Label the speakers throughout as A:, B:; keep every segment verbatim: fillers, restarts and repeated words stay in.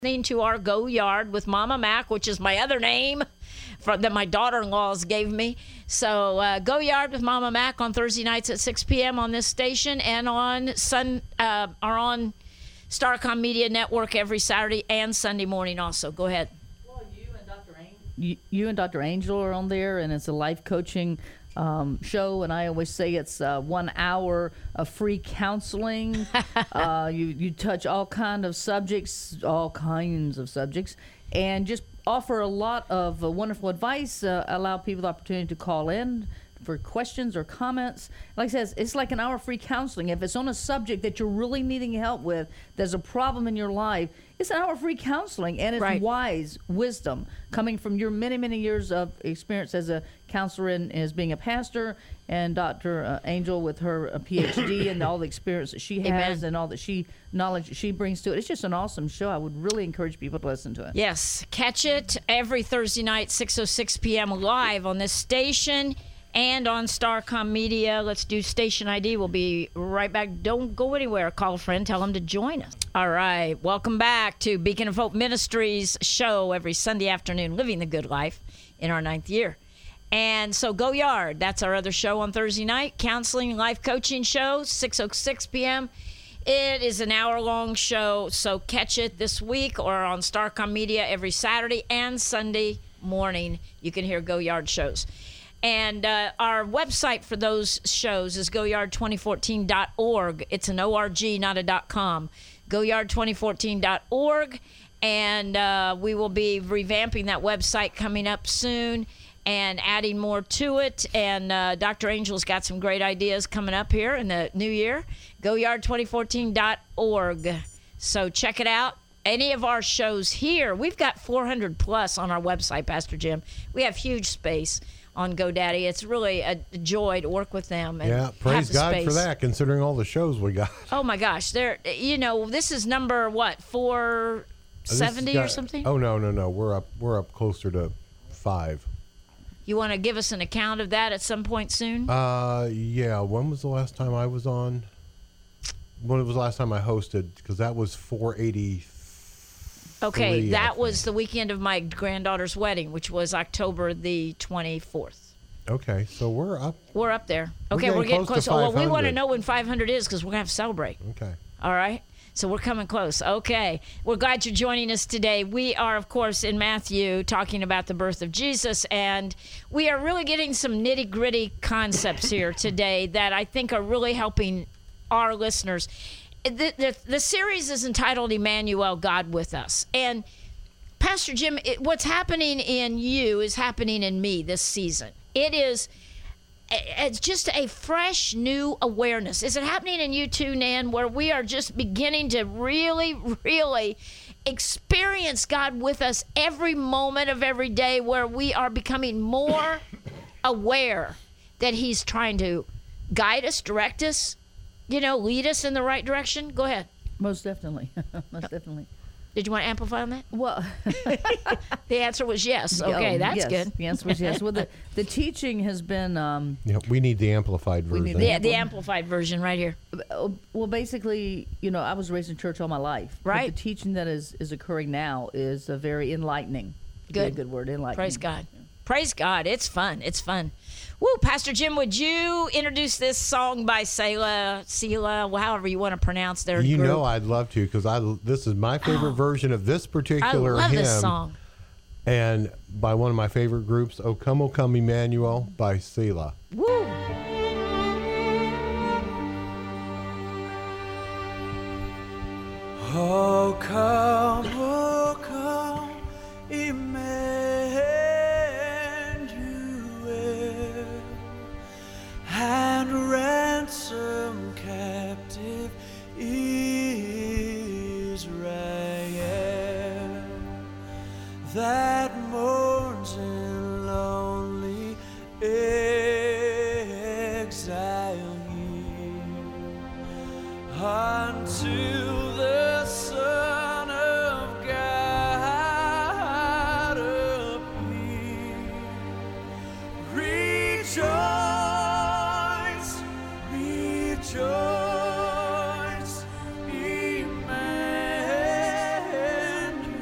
A: Listening to our Go Yard with Mama Mac, which is my other name from, that my daughter-in-laws gave me. So uh, Go Yard with Mama Mac on Thursday nights at six p.m. on this station, and on Sun uh, are on Starcom Media Network every Saturday and Sunday morning also. Go ahead.
B: Well, you and Doctor Angel, you, you and Doctor Angel are on there, and it's a life coaching um, show, and I always say it's uh, one hour of free counseling. uh, you you touch all kind of subjects, all kinds of subjects, and just offer a lot of uh, wonderful advice. Uh, allow people the opportunity to call in for questions or comments. Like I said, it's like an hour free counseling. If it's on a subject that you're really needing help with, there's a problem in your life, it's an hour free counseling, and it's
A: right.
B: wise wisdom coming from your many, many years of experience as a counselor and as being a pastor, and Doctor Uh, Angel with her uh, P H D and all the experience that she has
A: Amen.
B: and all that she knowledge that she brings to it. It's just an awesome show. I would really encourage people to listen to it.
A: Yes, catch it every Thursday night, six oh six p.m. live on this station and on Starcom Media. Let's do station I D. We'll be right back. Don't go anywhere. Call a friend. Tell them to join us. All right. Welcome back to Beacon of Hope Ministries show every Sunday afternoon, Living the Good Life in our ninth year. And so Go Yard, that's our other show on Thursday night. Counseling, life coaching show, six oh six p.m. It is an hour-long show, so catch it this week or on Starcom Media every Saturday and Sunday morning. You can hear Go Yard shows. And uh, our website for those shows is go yard twenty fourteen dot org. It's an O R G, not a .com. go yard twenty fourteen dot org. And uh, we will be revamping that website coming up soon and adding more to it. And uh, Doctor Angel's got some great ideas coming up here in the new year. go yard twenty fourteen dot org. So check it out. Any of our shows here, we've got four hundred plus on our website, Pastor Jim. We have huge space on GoDaddy. It's really a joy to work with them. And
C: yeah, praise
A: have the
C: God
A: space.
C: for that, considering all the shows we got.
A: Oh my gosh, they're you know this is number what four seventy or something.
C: Oh no no no, we're up we're up closer to five.
A: You want to give us an account of that at some point soon?
C: Uh, yeah. When was the last time I was on? When was the last time I hosted? Because that was four eighty.
A: Okay, that was the weekend of my granddaughter's wedding, which was October the twenty-fourth.
C: Okay, so we're up.
A: We're up there.
C: We're
A: Okay,
C: getting
A: we're getting
C: close
A: close.
C: to
A: Well, we want to
C: five hundred.
A: know when five hundred is because we're going to have to celebrate.
C: Okay.
A: All right? So we're coming close. Okay. We're glad you're joining us today. We are, of course, in Matthew talking about the birth of Jesus, and we are really getting some nitty-gritty concepts here today that I think are really helping our listeners. The, the, the series is entitled Emmanuel, God with Us. And Pastor Jim, it, what's happening in you is happening in me this season. It is it's just a fresh new awareness. Is it happening in you too, Nan, where we are just beginning to really, really experience God with us every moment of every day, where we are becoming more aware that he's trying to guide us, direct us, you know, lead us in the right direction? Go ahead.
B: Most definitely. Most definitely.
A: Did you want to amplify on that?
B: Well,
A: the answer was yes. Okay,
B: oh,
A: that's
B: yes.
A: good.
B: The answer was yes. Well, the, the teaching has been, um,
C: Yeah, we need the amplified
B: We
C: version.
B: need
A: The, the amplified version right here.
B: well, basically, you know, I was raised in church all my life. But
A: Right.
B: the teaching that is, is occurring now is a very enlightening. Be a
A: Good.
B: good word, enlightening.
A: Praise God. Praise God. It's fun. It's fun. Woo, Pastor Jim, would you introduce this song by Selah, Selah, however you want to pronounce their
C: You
A: group?
C: know I'd love to, because I this is my favorite version of this
A: I
C: particular
A: love
C: hymn,
A: this song.
C: and by one of my favorite groups, "O Come, O Come, Emmanuel" by Selah.
A: Woo.
D: Oh, come, oh, come, Emmanuel, and ransom captive Israel that mourns in lonely exile here unto the Son of God appear. Rejoice, rejoice, Emmanuel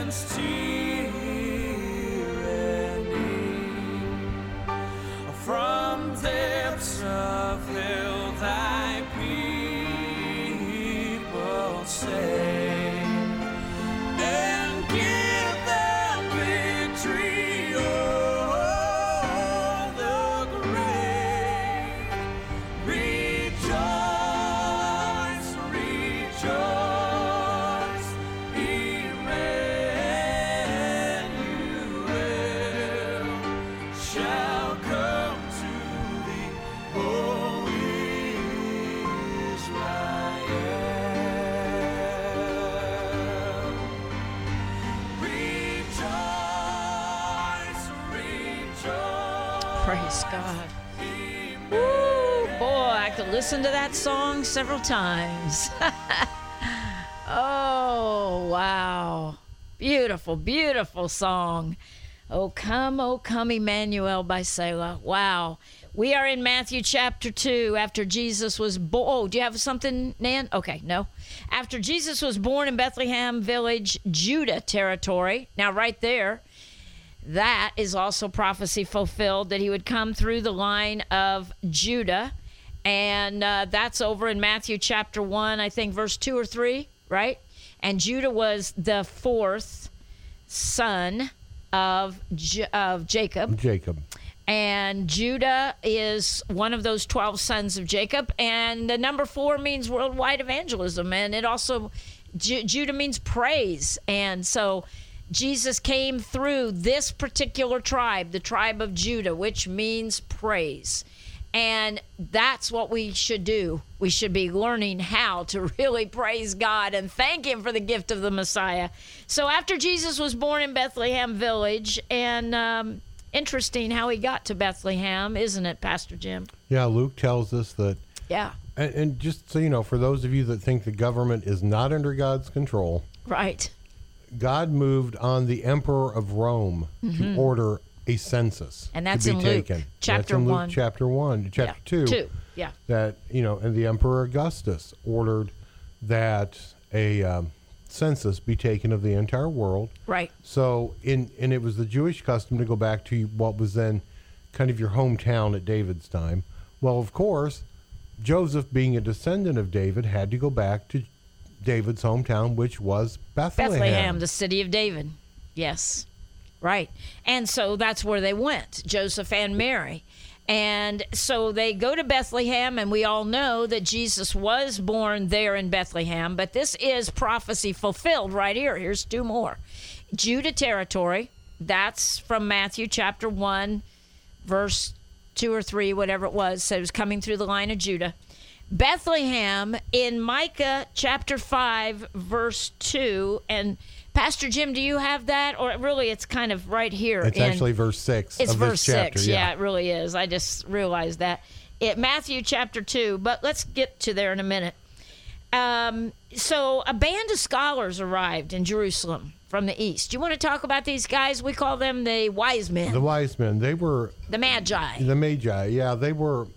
D: against tyranny. From depths of hell thy people say, and give them victory o'er the grave. Rejoice, rejoice, Emmanuel shall come to thee, O Israel. Rejoice, rejoice.
A: Praise God. Woo, boy, I could listen to that song several times. Oh, wow. Beautiful, beautiful song. Oh, come, oh, come, Emmanuel by Selah. Wow. We are in Matthew chapter two after Jesus was born. Oh, do you have something, Nan? Okay, no. After Jesus was born in Bethlehem village, Judah territory. Now, right there, that is also prophecy fulfilled that he would come through the line of Judah. And uh, that's over in Matthew chapter one, I think, verse two or three, right? And Judah was the fourth son of, J- of Jacob.
C: Jacob.
A: And Judah is one of those twelve sons of Jacob. And the number four means worldwide evangelism. And it also, Ju- Judah means praise. And so Jesus came through this particular tribe, the tribe of Judah, which means praise. And that's what we should do. We should be learning how to really praise God and thank him for the gift of the Messiah. So after Jesus was born in Bethlehem village, and um, interesting how he got to Bethlehem, isn't it, Pastor Jim?
C: Yeah, Luke tells us that.
A: Yeah.
C: And, and just so you know, for those of you that think the government is not under God's control,
A: Right.
C: God moved on the emperor of Rome to order a census.
A: And that's
C: to be
A: in Luke
C: taken.
A: chapter
C: that's in Luke
A: one.
C: chapter one, chapter
A: Yeah.
C: two.
A: Two. Yeah.
C: That, you know, and the Emperor Augustus ordered that a um, census be taken of the entire world.
A: Right.
C: So, in and it was the Jewish custom to go back to what was then kind of your hometown at David's time. Well, of course, Joseph, being a descendant of David, had to go back to David's hometown, which was Bethlehem.
A: Bethlehem, the city of David. Yes. Right. And so that's where they went, Joseph and Mary. And so they go to Bethlehem, and we all know that Jesus was born there in Bethlehem, but this is prophecy fulfilled right here. Here's two more. Judah territory, that's from Matthew chapter one, verse two or three, whatever it was, so it was coming through the line of Judah. Bethlehem in Micah chapter five, verse two, and Pastor Jim, do you have that? Or really, it's kind of right here.
C: It's
A: in,
C: actually verse six.
A: It's
C: of
A: verse
C: this chapter,
A: six.
C: Yeah.
A: Yeah, it really is. I just realized that. It Matthew chapter two, but let's get to there in a minute. Um, so a band of scholars arrived in Jerusalem from the east. Do you want to talk about these guys? We call them the wise men,
C: The wise men, they were
A: the magi.
C: the Magi. Yeah, they were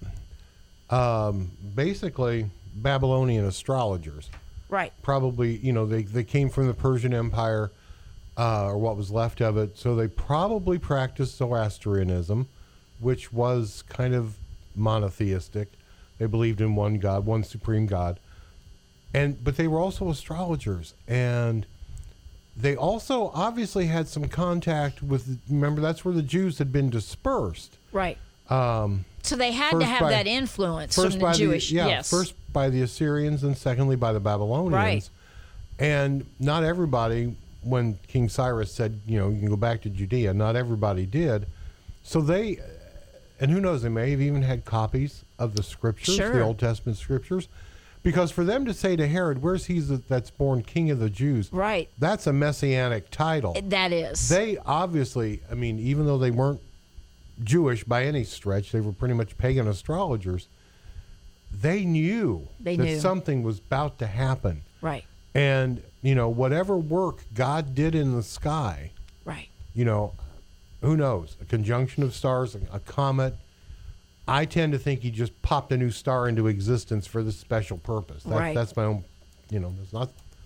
C: um, basically Babylonian astrologers.
A: Right.
C: Probably, you know, they, they came from the Persian Empire, uh, or what was left of it. So they probably practiced Zoroastrianism, which was kind of monotheistic. They believed in one God, one supreme God. And but they were also astrologers. And they also obviously had some contact with, remember, that's where the Jews had been dispersed.
A: Right.
C: Um,
A: So they had to
C: first
A: have
C: by-
A: that influence
C: first
A: from the
C: by
A: Jewish.
C: the, yeah,
A: yes.
C: first by the Assyrians and secondly by the Babylonians.
A: Right.
C: And not everybody, when King Cyrus said, you know, you can go back to Judea, not everybody did. So they, and who knows, they may have even had copies of the scriptures,
A: Sure.
C: the Old Testament scriptures. Because for them to say to Herod, where's he that's born king of the Jews?
A: Right.
C: That's a messianic title.
A: That is.
C: They obviously, I mean, even though they weren't Jewish by any stretch, they were pretty much pagan astrologers. They knew
A: They
C: that
A: knew.
C: something was about to happen.
A: right.
C: And, you know, whatever work God did in the sky,
A: Right.
C: you know, who knows? A conjunction of stars, a, a comet. I tend to think he just popped a new star into existence for this special purpose. That,
A: Right.
C: That's my own, you know, that's not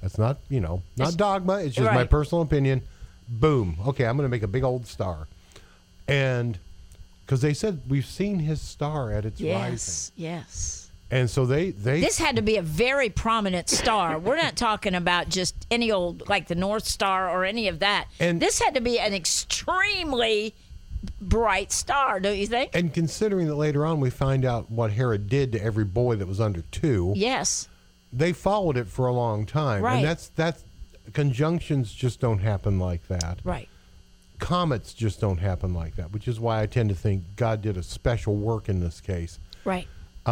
C: That's not, you know, not
A: It's-
C: dogma. It's just my
A: right.
C: personal opinion. Boom. Okay, I'm going to make a big old star. And because they said we've seen his star at its rising.
A: Yes, yes.
C: And so they, they
A: This had to be a very prominent star. We're not talking about just any old, like the North Star or any of that.
C: And-
A: this had to be an extremely bright star, don't you think?
C: and considering that later on we find out what Herod did to every boy that was under two,
A: Yes.
C: they followed it for a long time.
A: Right.
C: And that's that's conjunctions just don't happen like that.
A: Right.
C: Comets just don't happen like that, which is why I tend to think God did a special work in this case.
A: Right.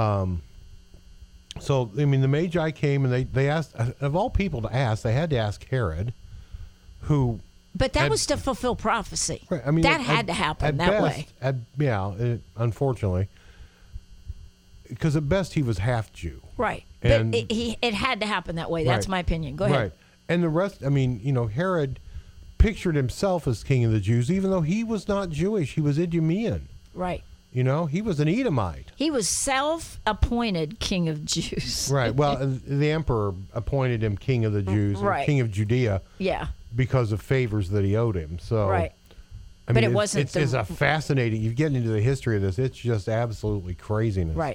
C: So, I mean, the Magi came and they, they asked, of all people to ask, they had to ask Herod, who,
A: But that
C: At-
A: was to fulfill prophecy.
C: I mean,
A: that
C: at-
A: had
C: at-
A: to happen
C: at
A: that
C: best,
A: way.
C: At, yeah, it, unfortunately. Because at best he was half Jew.
A: Right.
C: And-
A: but it, he, it had to happen that way. That's
C: Right.
A: my opinion. Go ahead.
C: Right. And the rest, I mean, you know, Herod pictured himself as king of the Jews, even though he was not Jewish. He was Idumean.
A: Right.
C: You know, he was an Edomite.
A: He was self-appointed king of Jews.
C: Right. Well, and the emperor appointed him king of the Jews, or
A: Right.
C: king of Judea,
A: Yeah.
C: because of favors that he owed him. So,
A: Right.
C: I
A: But
C: mean,
A: it
C: it's,
A: wasn't
C: It's,
A: the-
C: it's a fascinating. You get into the history of this. It's just absolutely craziness.
A: Right.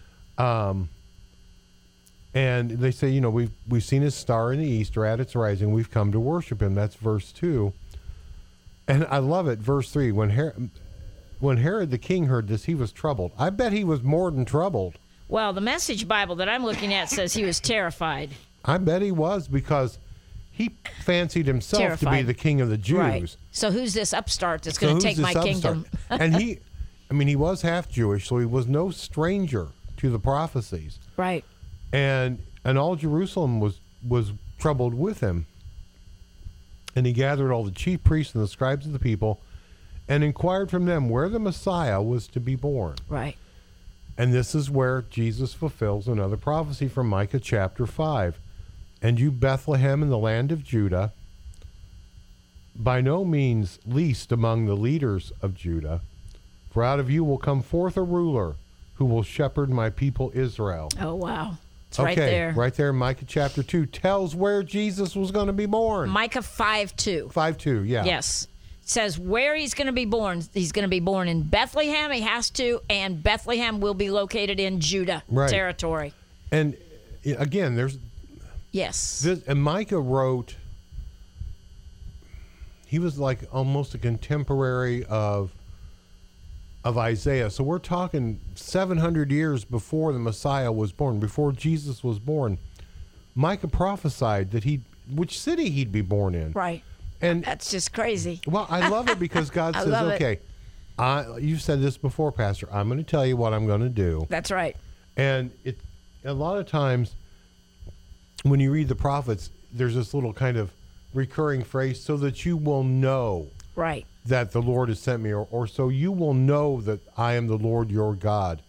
C: And they say, you know, we've we've seen his star in the east, or at its rising. We've come to worship him. That's verse two. And I love it. Verse three. When Herod, when Herod the king heard this, he was troubled. I bet he was more than troubled.
A: Well, the Message Bible that I'm looking at says he was terrified.
C: I bet he was, because he fancied himself to be
A: Terrified.
C: the king of the Jews.
A: Right. So who's this upstart that's
C: So
A: going
C: who's
A: to take
C: this
A: my
C: upstart?
A: kingdom?
C: And he, I mean, he was half Jewish, so he was no stranger to the prophecies.
A: Right.
C: And and all Jerusalem was was troubled with him. And he gathered all the chief priests and the scribes of the people, and inquired from them where the Messiah was to be born.
A: Right.
C: And this is where Jesus fulfills another prophecy from Micah chapter five. And you, Bethlehem, in the land of Judah, by no means least among the leaders of Judah, for out of you will come forth a ruler who will shepherd my people Israel.
A: Oh, wow. It's
C: okay,
A: right there.
C: right there in Micah chapter two tells where Jesus was going to be born.
A: Micah five two.
C: five two, yeah.
A: Yes. It says where he's going to be born. He's going to be born in Bethlehem. He has to. And Bethlehem will be located in Judah
C: Right.
A: territory.
C: And uh, again, there's
A: Yes.
C: this, and Micah wrote, he was like almost a contemporary of of Isaiah. So we're talking seven hundred years before the Messiah was born, before Jesus was born. Micah prophesied that he, which city he'd be born in.
A: Right.
C: And
A: That's just crazy.
C: well, I love it because God
A: I
C: says,
A: love it.
C: okay, I, you've said this before, Pastor. I'm going to tell you what I'm going to do.
A: That's right.
C: And it, a lot of times when you read the prophets, there's this little kind of recurring phrase, so that you will know
A: Right.
C: that the Lord has sent me, or, or so you will know that I am the Lord your God.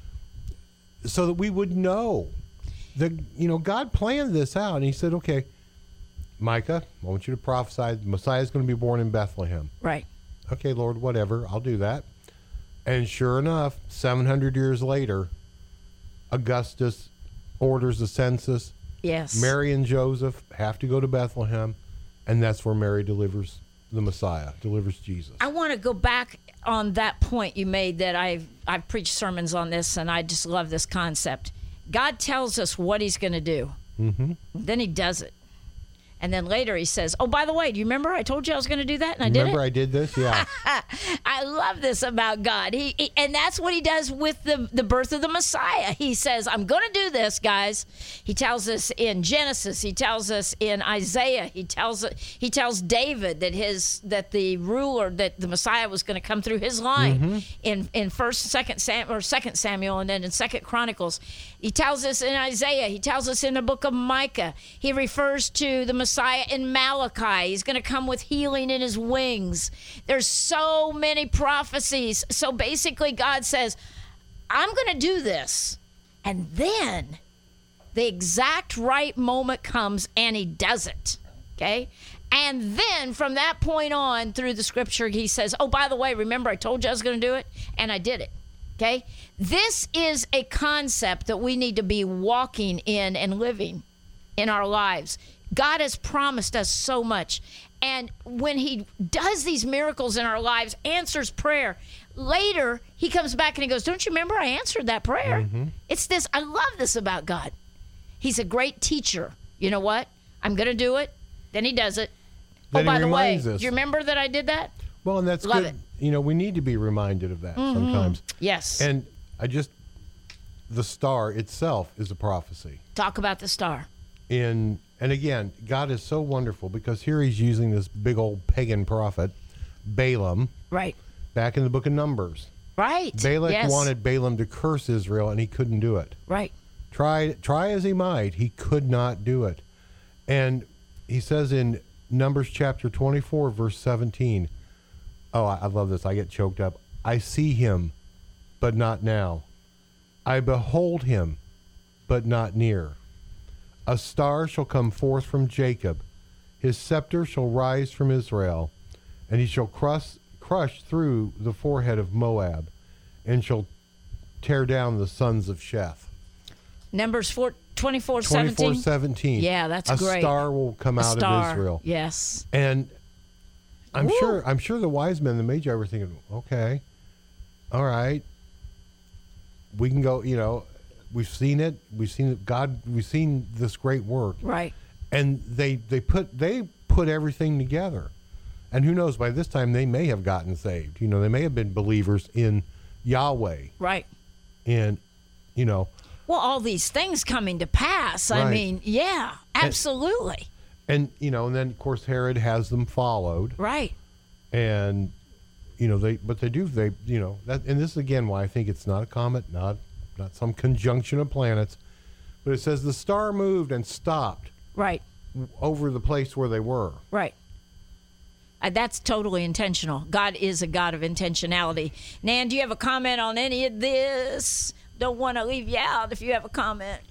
C: So that we would know that, you know, God planned this out. And he said, okay, Micah, I want you to prophesy the Messiah is going to be born in Bethlehem.
A: Right.
C: Okay, Lord, whatever, I'll do that. And sure enough, seven hundred years later, Augustus orders a census.
A: Yes.
C: Mary and Joseph have to go to Bethlehem, and that's where Mary delivers the Messiah, delivers Jesus.
A: I want to go back on that point you made that I've I've preached sermons on this, and I just love this concept. God tells us what he's going to do. Mm-hmm. Then he does it. And then later he says, oh, by the way, do you remember I told you I was going to do that, and I did it?
C: Remember I did this? Yeah.
A: I love this about God. He, he and that's what he does with the the birth of the Messiah. He says, "I'm going to do this, guys." He tells us in Genesis. He tells us in Isaiah. He tells he tells David that his that the ruler that the Messiah was going to come through his line
C: Mm-hmm.
A: in in First, Second Sam or Second Samuel, and then in Second Chronicles. He tells us in Isaiah. He tells us in the book of Micah. He refers to the Messiah in Malachi. He's going to come with healing in his wings. There's so many prophecies. So basically, God says, I'm going to do this. And then the exact right moment comes and he does it. Okay? And then from that point on through the scripture, he says, oh, by the way, remember I told you I was going to do it? And I did it. Okay? This is a concept that we need to be walking in and living in our lives. God has promised us so much. And when he does these miracles in our lives, answers prayer, later he comes back and he goes, don't you remember I answered that prayer?
C: Mm-hmm.
A: It's this. I love this about God. He's a great teacher. You know what? I'm going to do it. Then he does it.
C: Then
A: oh, by
C: he
A: the way,
C: reminds us.
A: do you remember that I did that?
C: Well, and that's
A: Love
C: good.
A: it.
C: You know, we need to be reminded of that sometimes.
A: Yes.
C: And I just, the star itself is a prophecy.
A: Talk about the star.
C: In and again, God is so wonderful because here he's using this big old pagan prophet, Balaam,
A: Right.
C: back in the book of Numbers.
A: Right.
C: Balak
A: yes.
C: wanted Balaam to curse Israel, and he couldn't do it.
A: Right.
C: Try try as he might, he could not do it. And he says in Numbers chapter twenty-four, verse seventeen, oh, I, I love this. I get choked up. I see him, but not now. I behold him, but not near. A star shall come forth from Jacob. His scepter shall rise from Israel, and he shall crush, crush through the forehead of Moab, and shall tear down the sons of Sheth.
A: Numbers four, twenty-four,
C: twenty-four
A: seventeen.
C: seventeen.
A: Yeah, that's
C: a
A: great.
C: A star will come
A: A
C: out
A: star.
C: of Israel.
A: Yes.
C: And I'm
A: Woo.
C: sure I'm sure the wise men, the Magi, were thinking, okay, all right, we can go, you know, we've seen it. We've seen it, God, we've seen this great work.
A: Right.
C: And they, they put they put everything together. And who knows, by this time they may have gotten saved. You know, they may have been believers in Yahweh.
A: Right.
C: And, you know,
A: Well, all these things coming to pass. I
C: Right.
A: mean, yeah, absolutely.
C: and, you know, and then, of course, Herod has them followed.
A: Right.
C: And, you know, they, but they do, they, you know, that, and this is again why I think it's not a comet, not, not some conjunction of planets, but it says the star moved and stopped
A: Right.
C: over the place where they were.
A: Right. Uh, that's totally intentional. God is a God of intentionality. Nan, do you have a comment on any of this? Don't want to leave you out if you have a comment.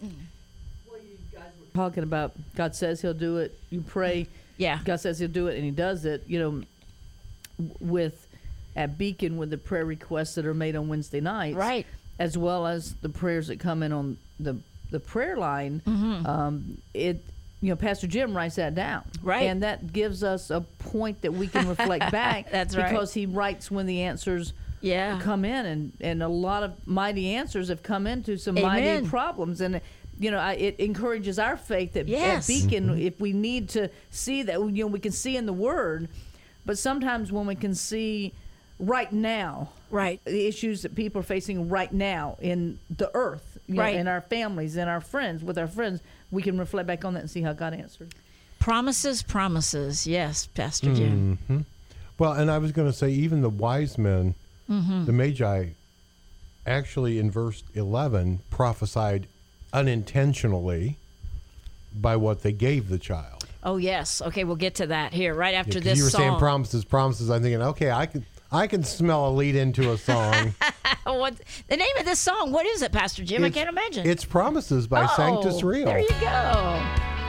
B: Talking about God says he'll do it. You pray.
A: Yeah.
B: God says he'll do it, and he does it. You know, w- with at Beacon with the prayer requests that are made on Wednesday nights,
A: Right.
B: as well as the prayers that come in on the the prayer line.
A: Mm-hmm.
B: Um, it you know, Pastor Jim writes that down,
A: Right.
B: and that gives us a point that we can reflect back.
A: That's right.
B: Because he writes when the answers
A: Yeah.
B: come in, and and a lot of mighty answers have come into some
A: Amen.
B: mighty problems, and you know I, it encourages our faith that
A: Yes.
B: at Beacon, if we need to see that, you know, we can see in the Word, but sometimes when we can see right now,
A: Right.
B: the issues that people are facing right now in the earth, you know,
A: Right.
B: in our families, in our friends, with our friends, we can reflect back on that and see how God answered.
A: Promises, promises. Yes, Pastor Jim.
C: Mm-hmm. Well, and I was going to say, even the wise men,
A: Mm-hmm.
C: the Magi, actually in verse eleven prophesied unintentionally by what they gave the child.
A: Oh, yes. Okay, we'll get to that here right after
C: Yeah, 'cause
A: this
C: you were
A: song.
C: saying promises, promises. I'm thinking, okay, I can, I can smell a lead into a song.
A: What the name of this song? What is it, Pastor Jim? I
C: It's-
A: can't imagine.
C: It's Promises by
A: oh,
C: Sanctus Real.
A: There you go.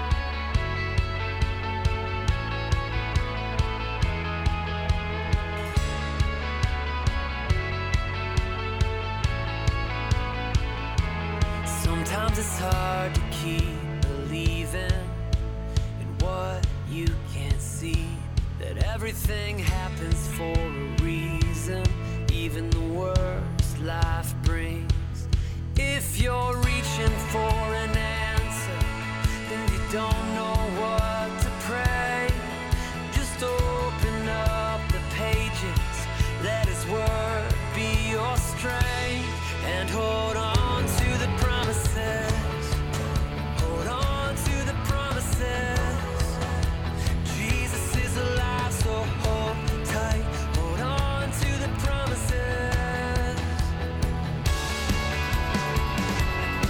D: Sometimes it's hard to keep believing in what you can't see. That everything happens for a reason, even the worst life brings. If you're reaching for an answer, then you don't know what to pray. Just open up the pages, let His word be your strength, and hold on to the promises. Hold on to the promises. Jesus is alive, so hold tight. Hold on to the promises.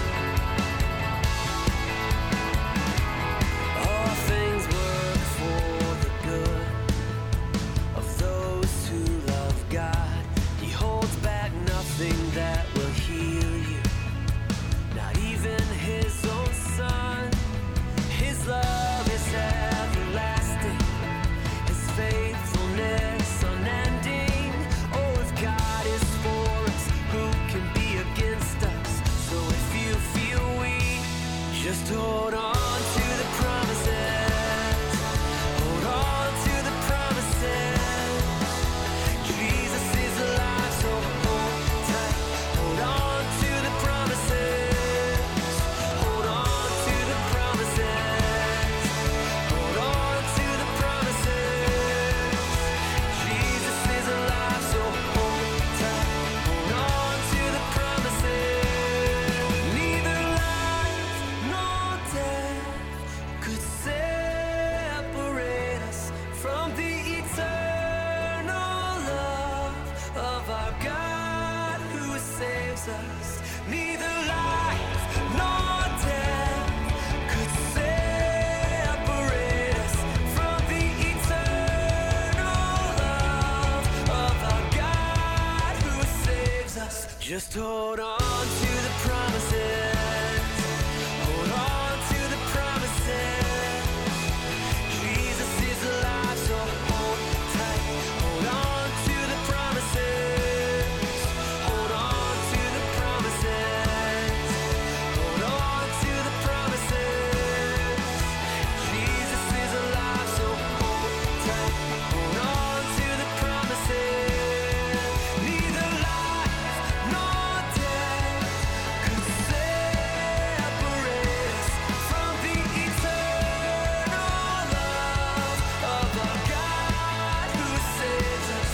D: Just hold on to the promises. Hold on to the promises. Jesus is alive, so hold tight. Hold on to the promises. Hold on to the promises. Hold on to the promises. Jesus is alive, so hold tight. Hold on to the promises. Neither life nor death could separate us from the eternal love of our God who saves us.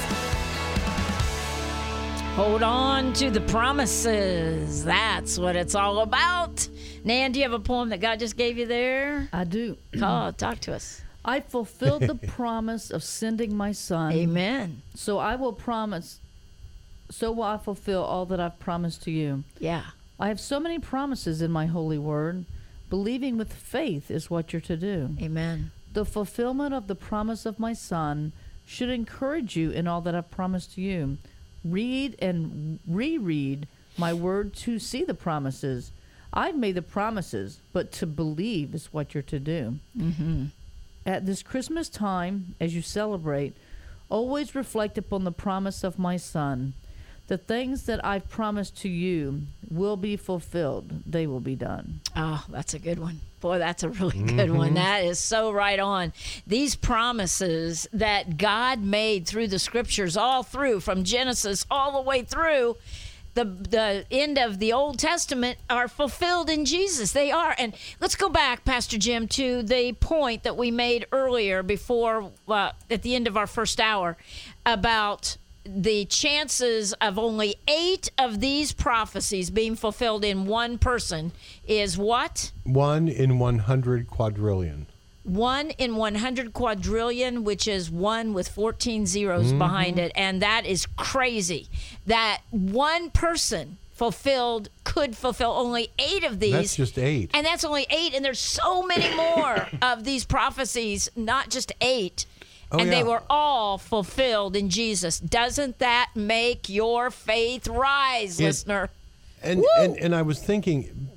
A: Hold on to the promises. That's what it's all about. Nan, do you have a poem that God just gave you there?
B: I do.
A: Oh, talk to us.
B: I fulfilled the promise of sending my son.
A: Amen.
B: So I will promise, so will I fulfill all that I've promised to you.
A: Yeah.
B: I have so many promises in my holy word. Believing with faith is what you're to do.
A: Amen.
B: The fulfillment of the promise of my son should encourage you in all that I've promised to you. Read and reread my word to see the promises. I've made the promises, but to believe is what you're to do.
A: Mm-hmm.
B: At this Christmas time, as you celebrate, always reflect upon the promise of my son. The things that I've promised to you will be fulfilled. They will be done.
A: Oh, that's a good one. Boy, that's a really good one. That is so right on. These promises that God made through the scriptures, all through, from Genesis all the way through the the end of the Old Testament, are fulfilled in Jesus. They are. And let's go back, Pastor Jim, to the point that we made earlier before, uh, at the end of our first hour, about the chances of only eight of these prophecies being fulfilled in one person is what?
C: One in one hundred quadrillion.
A: One in one hundred quadrillion, which is one with fourteen zeros mm-hmm. behind it. And that is crazy. That one person fulfilled, could fulfill only eight of these.
C: That's just eight.
A: And that's only eight. And there's so many more of these prophecies, not just eight.
C: Oh,
A: and
C: yeah.
A: they were all fulfilled in Jesus. Doesn't that make your faith rise,
C: It,
A: listener?
C: And, and and I was thinking,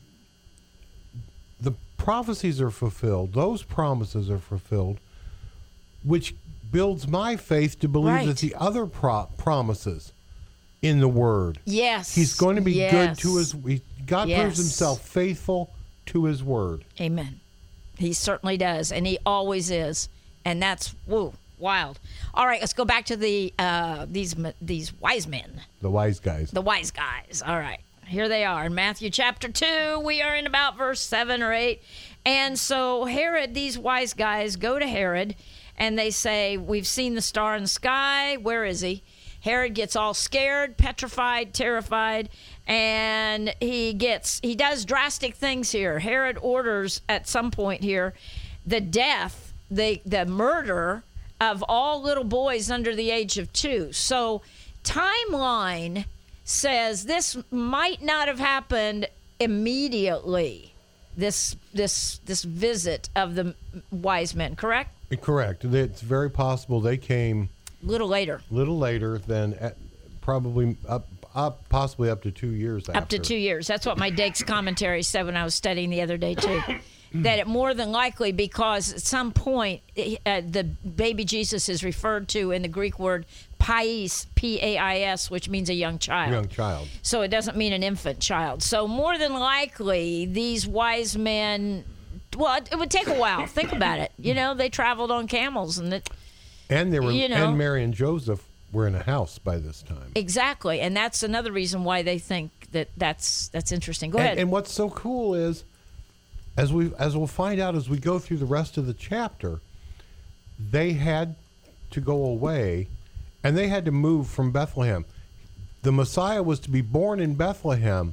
C: the prophecies are fulfilled. Those promises are fulfilled, which builds my faith to believe
A: Right.
C: that the other pro- promises in the Word.
A: Yes.
C: He's going to be
A: yes.
C: good to his. He, God
A: Yes.
C: proves Himself faithful to His Word.
A: Amen. He certainly does, and he always is. And that's, woo, wild. All right, let's go back to the uh, these these wise men,
C: The wise guys.
A: the wise guys. All right, here they are in Matthew chapter two. We are in about verse seven or eight. And so Herod, these wise guys go to Herod, and they say, we've seen the star in the sky. Where is he? Herod gets all scared, petrified, terrified, and he gets he does drastic things here. Herod orders at some point here the death, the the murder of all little boys under the age of two. So timeline says this might not have happened immediately. This this this visit of the wise men, correct?
C: Correct. It's very possible they came
A: A little later.
C: a little later than at, probably up, up, possibly up to two years after.
A: Up to two years. That's what my Dake's commentary said when I was studying the other day, too. That it more than likely, because at some point, uh, the baby Jesus is referred to in the Greek word pais, P A I S, which means a young child.
C: Young child.
A: So it doesn't mean an infant child. So more than likely, these wise men, well, it would take a while. Think about it. You know, they traveled on camels, and it,
C: And they were,
A: You know.
C: and Mary and Joseph were in a house by this time.
A: exactly. And that's another reason why they think that that's that's interesting. Go
C: and,
A: ahead.
C: and what's so cool is, as we as we'll find out as we go through the rest of the chapter, they had to go away, and they had to move from Bethlehem. The Messiah was to be born in Bethlehem,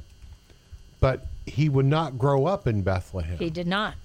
C: but he would not grow up in Bethlehem.
A: He did not.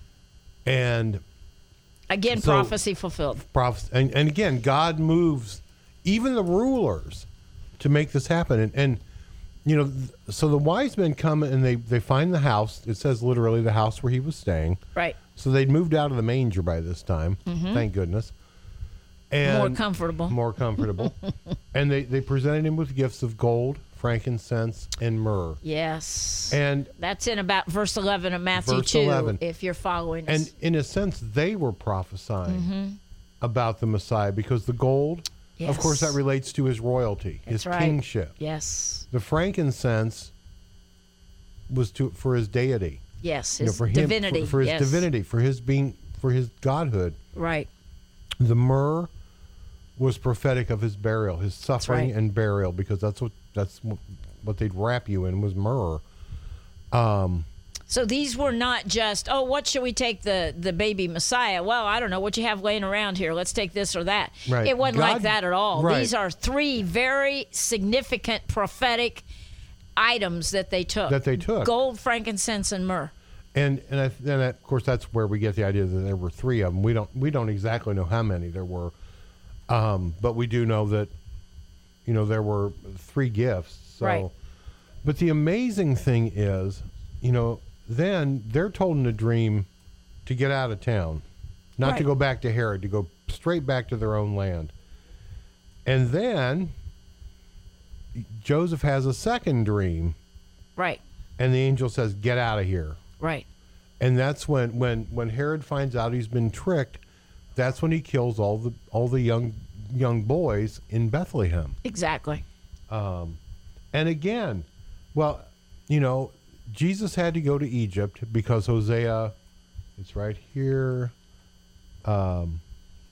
C: And
A: Again,
C: So-
A: prophecy fulfilled.
C: prophes- and, and again, God moves even the rulers to make this happen. And, and you know, th- so the wise men come and they, they find the house. It says literally the house where he was staying.
A: Right.
C: So they'd moved out of the manger by this time. Thank goodness. And
A: More comfortable.
C: More comfortable. And they, they presented him with gifts of gold, frankincense, and myrrh.
A: Yes.
C: And
A: that's in about verse eleven of Matthew
C: verse
A: two,
C: eleven.
A: if you're following us.
C: And in a sense, they were prophesying
A: Mm-hmm.
C: about the Messiah, because the gold,
A: Yes.
C: of course, that relates to his royalty, his
A: That's right.
C: kingship.
A: Yes.
C: The frankincense was to for his deity.
A: Yes.
C: You know,
A: His
C: for him,
A: divinity.
C: for, for his
A: yes.
C: divinity, for his being, for his godhood.
A: Right.
C: The myrrh was prophetic of his burial, his suffering
A: right.
C: and burial, because that's what that's what, what they'd wrap you in was myrrh.
A: So these were not just, oh, what should we take the, the baby Messiah? Well, I don't know what you have laying around here. Let's take this or that.
C: Right.
A: It wasn't
C: God-
A: like that at all.
C: right.
A: These are three very significant prophetic items that they took.
C: That they took.
A: Gold, frankincense, and myrrh.
C: And and, I, and of course that's where we get the idea that there were three of them. We don't we don't exactly know how many there were, um, but we do know that, you know, there were three gifts. So,
A: Right.
C: But the amazing thing is, you know, then they're told in a dream to get out of town, not to
A: Right.
C: go back to Herod, to go straight back to their own land. And then Joseph has a second dream,
A: Right.
C: and the angel says, "Get out of here."
A: Right.
C: And that's when, when, when Herod finds out he's been tricked, that's when he kills all the all the young young boys in Bethlehem.
A: Exactly.
C: And again, well, you know, Jesus had to go to Egypt because Hosea, it's right here, um,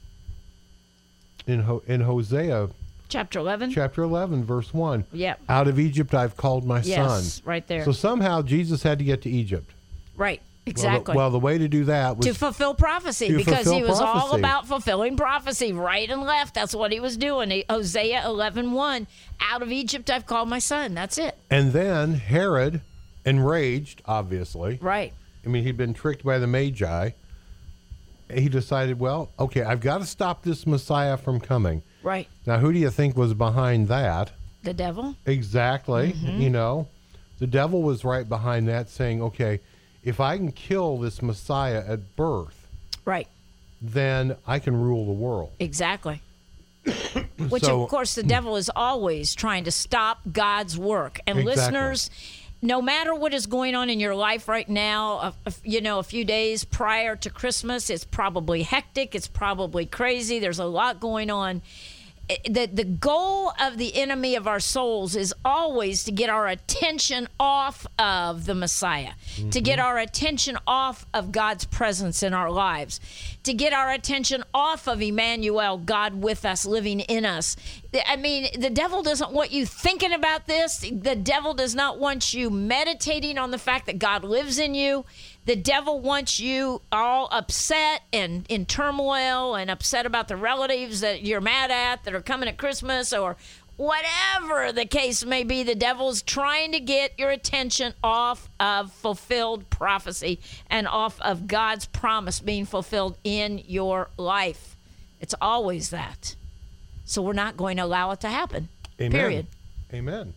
C: in Ho, in Hosea
A: Chapter eleven?
C: chapter eleven, verse one.
A: Yep.
C: Out of Egypt I've called my
A: Yes,
C: son.
A: right there.
C: So somehow Jesus had to get to Egypt.
A: Right.
C: Well, the-
A: Exactly.
C: Well, the way to do that was
A: to fulfill prophecy,
C: to
A: because he
C: fulfill
A: was all
C: prophecy.
A: about fulfilling prophecy, right and left. That's what he was doing. He- Hosea eleven one, out of Egypt I've called my son. That's it.
C: And then Herod, enraged, obviously.
A: Right.
C: I mean, he'd been tricked by the Magi. He decided, well, okay, I've got to stop this Messiah from coming.
A: Right.
C: Now, who do you think was behind that?
A: The devil.
C: Exactly.
A: Mm-hmm.
C: You know, the devil was right behind that, saying, okay, if I can kill this Messiah at birth,
A: Right.
C: then I can rule the world.
A: Exactly. Which,
C: So-
A: of course, the devil is always trying to stop God's work. And
C: Exactly.
A: listeners, no matter what is going on in your life right now, a, a- you know, a few days prior to Christmas, it's probably hectic. It's probably crazy. There's a lot going on. It- The, the goal of the enemy of our souls is always to get our attention off of the Messiah, to get our attention off of God's presence in our lives, to get our attention off of Emmanuel, God with us, living in us. I mean, the devil doesn't want you thinking about this. The devil does not want you meditating on the fact that God lives in you. The devil wants you all upset and in turmoil and upset about the relatives that you're mad at that are coming at Christmas, or whatever the case may be. The devil's trying to get your attention off of fulfilled prophecy and off of God's promise being fulfilled in your life. It's always that. So we're not going to allow it to happen.
C: Amen.
A: Period.
C: Amen.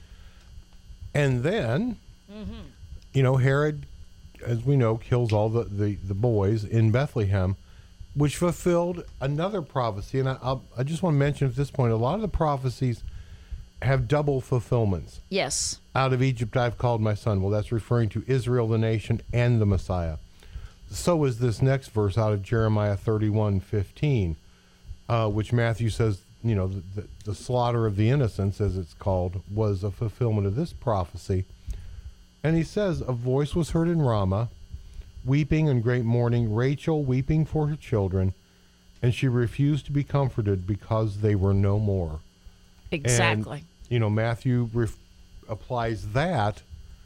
C: And then,
A: Mm-hmm.
C: you know, Herod, as we know, kills all the, the, the boys in Bethlehem, which fulfilled another prophecy. And I, I'll, I just want to mention at this point, a lot of the prophecies have double fulfillments.
A: Yes.
C: Out of Egypt I've called my son. Well, that's referring to Israel, the nation, and the Messiah. So is this next verse out of Jeremiah thirty-one fifteen, uh, which Matthew says, you know, the, the, the slaughter of the innocents, as it's called, was a fulfillment of this prophecy. And he says, a voice was heard in Ramah, weeping and great mourning, Rachel weeping for her children, and she refused to be comforted because they were no more.
A: Exactly.
C: And, you know, Matthew ref- applies that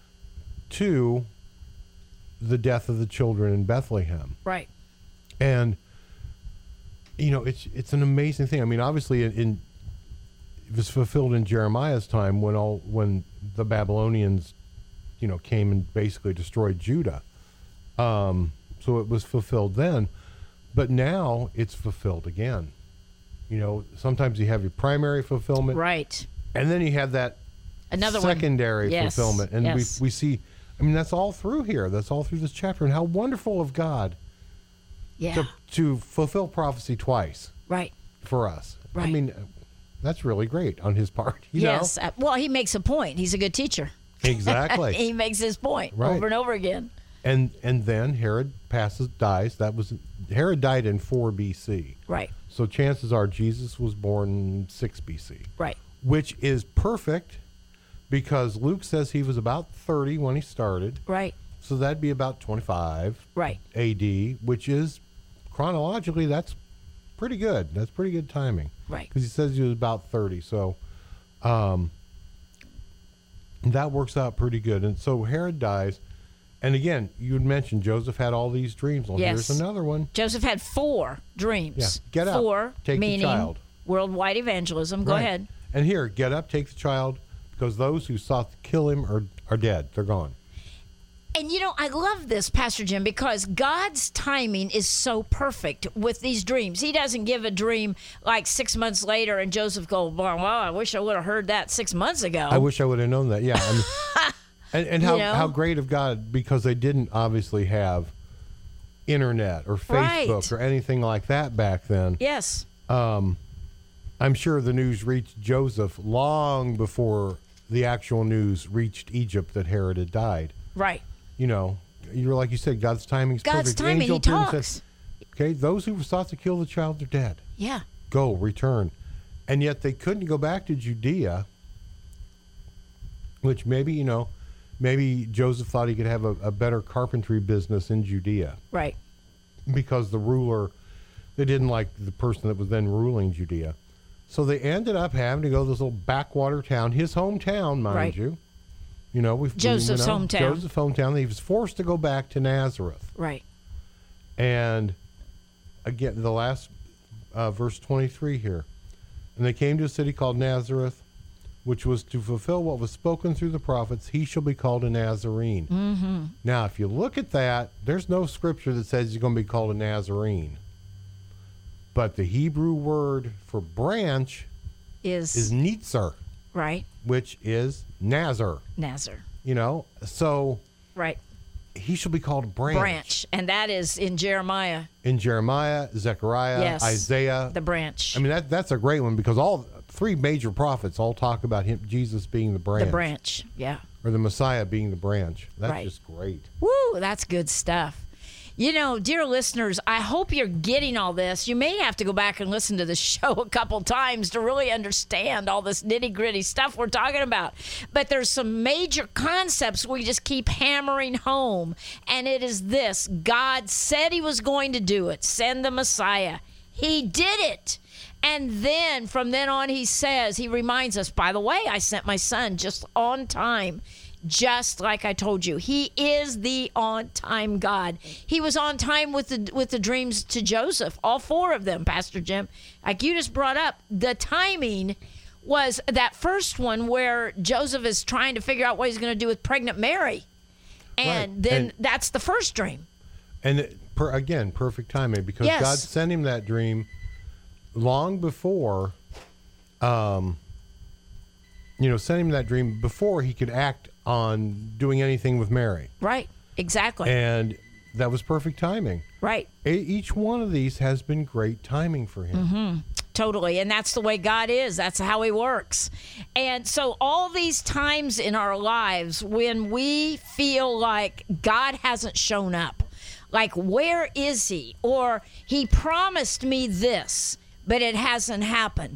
C: to the death of the children in Bethlehem.
A: Right.
C: And, you know, it's it's an amazing thing. I mean, obviously, in, in it was fulfilled in Jeremiah's time when all when the Babylonians, you know, came and basically destroyed Judah. Um, so it was fulfilled then, but now it's fulfilled again. You know, sometimes you have your primary fulfillment,
A: Right.
C: and then you have that
A: Another one.
C: secondary
A: Yes,
C: fulfillment, and
A: yes.
C: we we see. I mean, that's all through here. That's all through this chapter, and how wonderful of God
A: Yeah.
C: to, to fulfill prophecy twice
A: Right.
C: for us. I
A: Right.
C: mean, that's really great on his part. You
A: yes.
C: know?
A: Uh, well, he makes a point. He's a good teacher.
C: Exactly.
A: He makes his point
C: Right.
A: over and over again.
C: And and then Herod passes, dies. That was Herod died in four B C.
A: Right.
C: So chances are Jesus was born in six B C.
A: Right.
C: Which is perfect because Luke says he was about thirty when he started.
A: Right.
C: So that'd be about twenty-five
A: Right.
C: A D, which is chronologically that's pretty good. That's pretty good timing.
A: Right.
C: Because he says he was about thirty. So um, that works out pretty good. And so Herod dies. And again, you had mentioned Joseph had all these dreams. Well,
A: Yes.
C: here's another one.
A: Joseph had four dreams.
C: Yeah, get up,
A: Four,
C: take the
A: meaning
C: child.
A: worldwide evangelism. Go
C: Right.
A: ahead.
C: And here, get up, take the child, because those who sought to kill him are, are dead. They're gone.
A: And you know, I love this, Pastor Jim, because God's timing is so perfect with these dreams. He doesn't give a dream like six months later and Joseph go, well, well I wish I would have heard that six months ago.
C: I wish I would have known that. Yeah. I mean, and and how,
A: You know?
C: how great of God, because they didn't obviously have internet or Facebook
A: Right.
C: or anything like that back then.
A: Yes.
C: I'm sure the news reached Joseph long before the actual news reached Egypt that Herod had died.
A: Right.
C: You know, you're like you said, God's timing's
A: God's
C: perfect. The
A: timing,
C: angel
A: he
C: appeared and
A: talks.
C: said, okay, those who sought to kill the child are dead.
A: Yeah.
C: Go, return. And yet they couldn't go back to Judea, which maybe, you know, maybe Joseph thought he could have a, a better carpentry business in Judea
A: Right.
C: because the ruler, they didn't like the person that was then ruling Judea. So they ended up having to go to this little backwater town, his hometown, mind
A: Right.
C: you. You know, we've
A: Joseph's
C: you know,
A: hometown.
C: Joseph's hometown. He was forced to go back to Nazareth.
A: Right.
C: And again, the last uh, verse twenty-three here. And they came to a city called Nazareth, which was to fulfill what was spoken through the prophets. He shall be called a Nazarene. Mm-hmm. Now, if you look at that, there's no scripture that says he's going to be called a Nazarene. But the Hebrew word for branch
A: Is,
C: is nitzer,
A: right.
C: which is Nazar.
A: Nazar.
C: You know, so
A: Right.
C: he shall be called a branch.
A: Branch. And that is in Jeremiah,
C: In Jeremiah, Zechariah,
A: Yes.
C: Isaiah.
A: the branch.
C: I mean, that that's a great one because all three major prophets all talk about him, Jesus being the branch,
A: the branch. Yeah.
C: or the Messiah being the branch. That's
A: Right.
C: just great.
A: Woo, that's good stuff. You know, dear listeners, I hope you're getting all this. You may have to go back and listen to the show a couple times to really understand all this nitty gritty stuff we're talking about. But there's some major concepts we just keep hammering home. And it is this: God said he was going to do it, send the Messiah. He did it. And then from then on, he says, he reminds us, by the way, I sent my son just on time. Just like I told you, he is the on-time God. He was on time with the with the dreams to Joseph, all four of them, Pastor Jim. Like you just brought up, the timing was that first one where Joseph is trying to figure out what he's going to do with pregnant Mary, and
C: Right.
A: then
C: And-
A: that's the first dream.
C: And it, per, again, perfect timing because
A: Yes.
C: God sent him that dream long before, um, you know, sent him that dream before he could act on doing anything with Mary.
A: Right? Exactly.
C: And that was perfect timing.
A: right.
C: E- Each one of these has been great timing for him.
A: Mm-hmm. Totally. And that's the way God is. That's how he works. And so all these times in our lives when we feel like God hasn't shown up, like where is he? Or he promised me this, but it hasn't happened.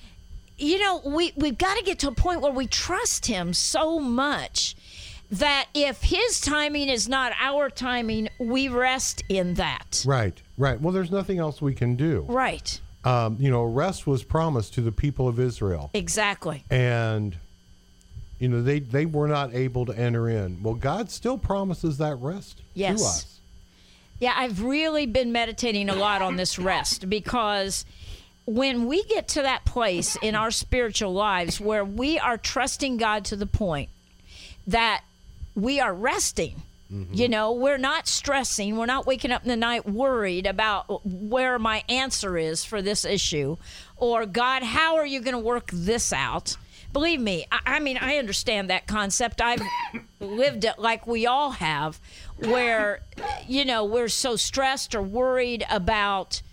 A: You know, we, we've got to get to a point where we trust him so much that if his timing is not our timing, we rest in that.
C: Right, right. Well, there's nothing else we can do.
A: Right.
C: Um, you know, rest was promised to the people of Israel.
A: Exactly.
C: And, you know, they, they were not able to enter in. Well, God still promises that rest
A: Yes.
C: to us.
A: Yeah, I've really been meditating a lot on this rest because when we get to that place in our spiritual lives where we are trusting God to the point that we are resting, mm-hmm. you know, we're not stressing, we're not waking up in the night worried about where my answer is for this issue, or God, how are you going to work this out? Believe me, I, I mean, I understand that concept. I've lived it like we all have, where, you know, we're so stressed or worried about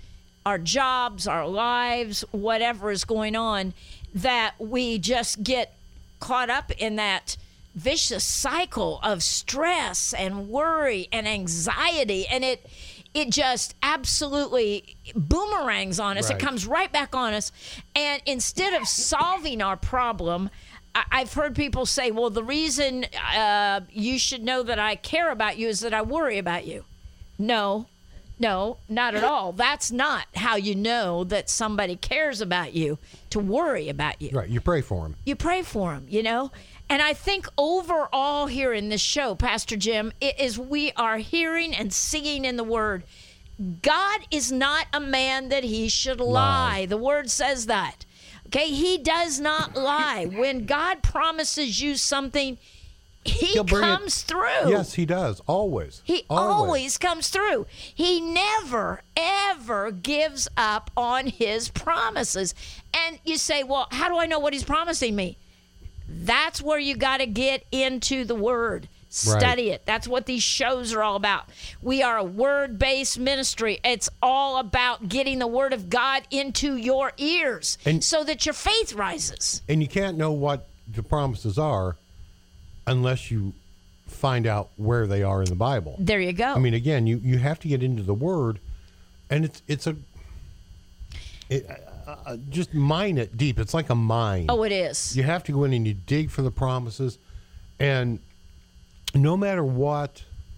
A: our jobs, our lives, whatever is going on, that we just get caught up in that vicious cycle of stress and worry and anxiety, and it it just absolutely boomerangs on us.
C: Right.
A: It comes right back on us, and instead of solving our problem, I, I've heard people say, well, the reason uh, you should know that I care about you is that I worry about you. No, no, not at all. That's not how you know that somebody cares about you, to worry about you.
C: Right. You pray for him.
A: You pray for them, you know? And I think overall here in this show, Pastor Jim, it is we are hearing and seeing in the Word, God is not a man that he should lie.
C: Lie.
A: The Word says that. Okay? He does not lie. When God promises you something, he
C: He'll bring it-
A: comes through.
C: Yes, he does. Always.
A: He always comes through. He never, ever gives up on his promises. And you say, well, how do I know what he's promising me? That's where you got to get into the Word. Study
C: Right.
A: it. That's what these shows are all about. We are a word-based ministry. It's all about getting the Word of God into your ears
C: And-
A: so that your faith rises.
C: And you can't know what the promises are unless you find out where they are in the Bible.
A: There you go.
C: I mean, again, you, you have to get into the Word, and it's it's a it, uh, uh, just mine it deep. It's like a mine.
A: oh, it is.
C: You have to go in and you dig for the promises, and no matter what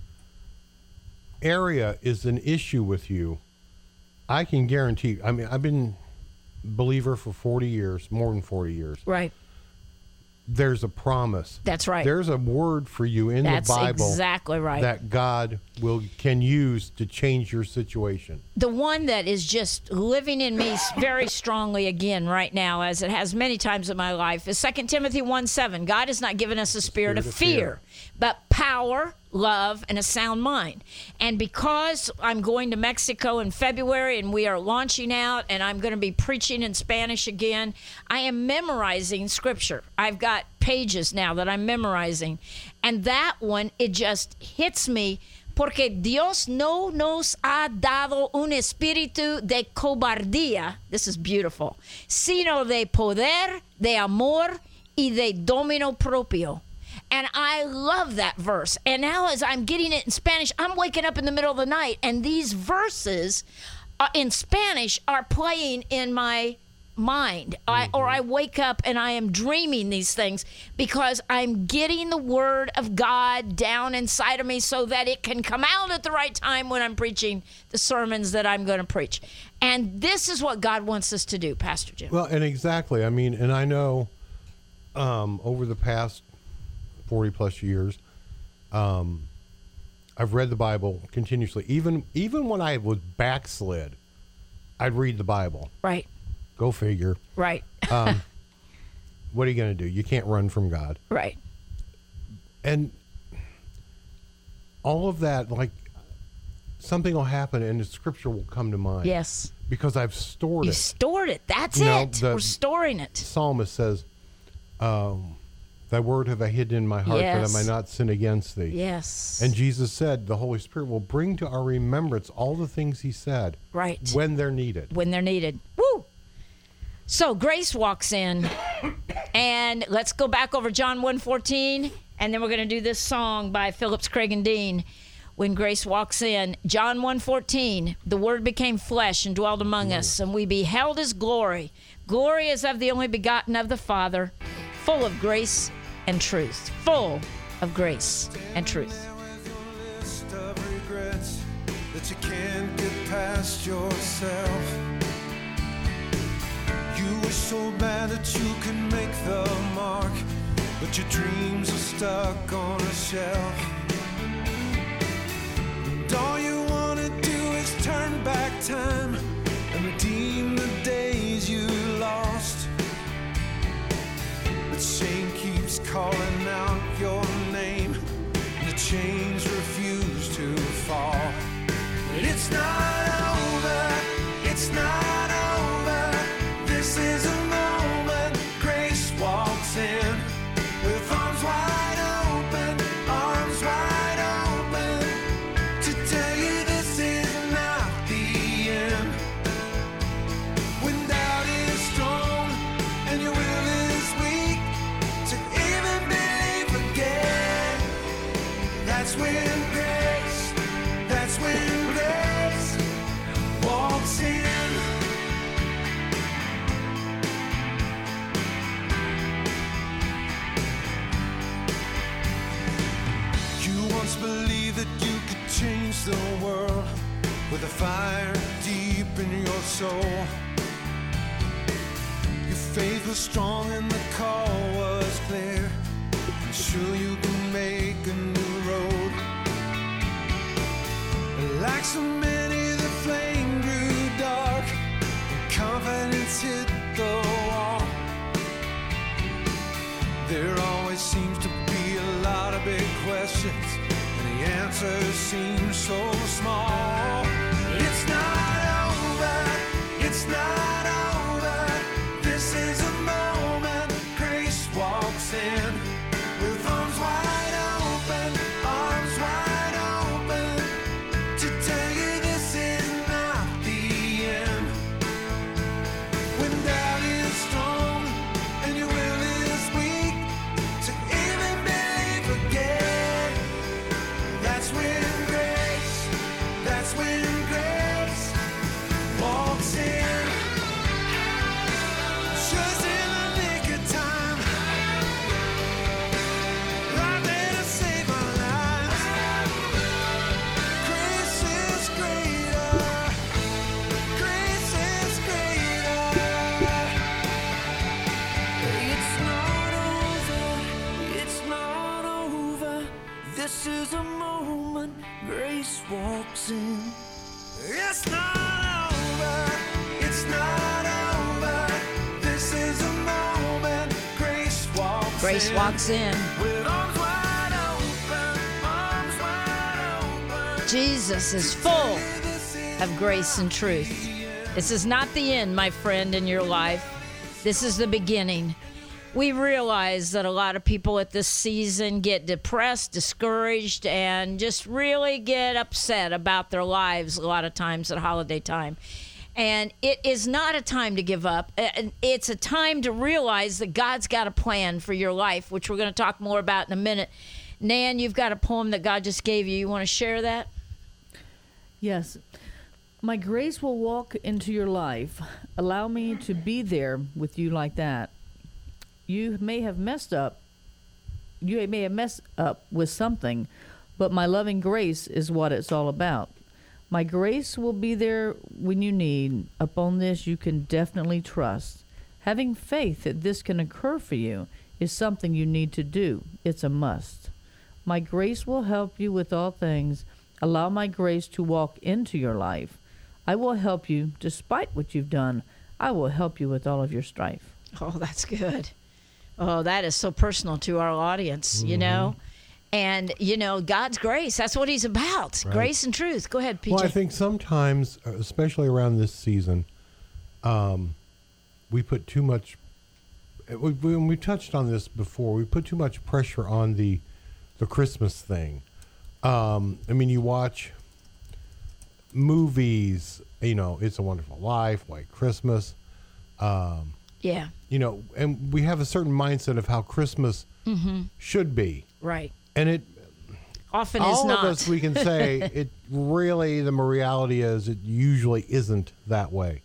C: area is an issue with you, I can guarantee. I mean, I've been a believer for forty years, more than forty years.
A: Right.
C: There's a promise.
A: That's right.
C: There's a word for you in
A: That's
C: the Bible
A: exactly right.
C: that God will can use to change your situation.
A: The one that is just living in me very strongly again right now, as it has many times in my life, is Second Timothy one seven. God has not given us a spirit,
C: spirit
A: of
C: of
A: fear,
C: fear.
A: but power, love, and a sound mind. And because I'm going to Mexico in February and we are launching out and I'm going to be preaching in Spanish again, I am memorizing scripture. I've got pages now that I'm memorizing. And that one, it just hits me. Porque Dios no nos ha dado un espíritu de cobardía, this is beautiful, sino de poder, de amor, y de dominio propio. And I love that verse. And now as I'm getting it in Spanish, I'm waking up in the middle of the night, and these verses uh, in Spanish are playing in my mind. I, or I wake up and I am dreaming these things because I'm getting the Word of God down inside of me so that it can come out at the right time when I'm preaching the sermons that I'm going to preach. And this is what God wants us to do, Pastor Jim.
C: Well, and exactly. I mean, and I know um, over the past forty plus years, um, I've read the Bible continuously. Even even when I was backslid, I'd read the Bible.
A: Right.
C: Go figure.
A: Right.
C: Um, what are you going to do? You can't run from God.
A: Right.
C: And all of that, like, something will happen and the scripture will come to mind.
A: Yes.
C: Because I've stored
A: You
C: it.
A: stored it. That's
C: You know,
A: it.
C: the-
A: We're storing it.
C: Psalmist says, um, thy word have I hidden in my heart
A: Yes.
C: that I might not sin against thee.
A: Yes.
C: And Jesus said the Holy Spirit will bring to our remembrance all the things he said
A: Right.
C: when they're needed.
A: When they're needed. Woo! So Grace walks in, and let's go back over John one fourteen, and then we're going to do this song by Phillips, Craig, and Dean. When Grace walks in, John one fourteen, the Word became flesh and dwelt among us, and we beheld his glory. Glory as of the only begotten of the Father, full of grace and truth. Full of grace and truth.
E: With a list of regrets that you can't get past yourself. You were so bad that you could make the mark, but your dreams are stuck on a shelf. And all you want to do is turn back time and redeem the days you lost. But shame keeps calling out your name, and the chains refuse to fall. But it's not over, it's not over. This is a moment Grace walks in with arms wide open, arms wide open, to tell you this is not the end. fire deep in your soul. Your faith was strong and the call was clear. I'm sure you can make a new road. Like so many, the flame grew dark and confidence hit the wall. There always seems to be a lot of big questions, and the answers seem so small. It's not over, it's not over. This is a moment grace walks in with arms wide open, arms wide open, to tell you this is not the end. When doubt is strong and your will is weak, to even believe again, that's when grace, that's when grace walks in. Just in the nick of time, right there to save our lives. Grace is greater, grace is greater. It's not over, it's not over. This is a moment grace walks in. It's not over, it's not over. This is a moment grace walks
A: Grace
E: in.
A: walks in.
E: With arms wide open, arms wide open.
A: Jesus is full of grace and truth. This is not the end, my friend, in your life. This is the beginning. We realize that a lot of people at this season get depressed, discouraged, and just really get upset about their lives a lot of times at holiday time. And it is not a time to give up. Uh, It's a time to realize that God's got a plan for your life, which we're going to talk more about in a minute. Nan, you've got a poem that God just gave you. You want to share that?
B: Yes. My grace will walk into your life. Allow me to be there with you like that. You may have messed up. You may have messed up with something, but my loving grace is what it's all about. My grace will be there when you need. Upon this you can definitely trust. Having faith that this can occur for you is something you need to do. It's a must. My grace will help you with all things. Allow my grace to walk into your life. I will help you despite what you've done. I will help you with all of your strife.
A: Oh, that's good. Oh, that is so personal to our audience, you know? And, you know, God's grace, that's what he's about.
C: Right.
A: Grace and truth. Go ahead, P J.
C: Well, I think sometimes, uh, especially around this season, um, we put too much. uh, We, we, we touched on this before. We put too much pressure on the the Christmas thing. Um, I mean, you watch movies. You know, It's a Wonderful Life, White Christmas. Um,
A: yeah,
C: you know, and we have a certain mindset of how Christmas should be,
A: right.
C: and it.
A: Often is
C: All
A: not.
C: of us, we can say it really, the reality is it usually isn't that way.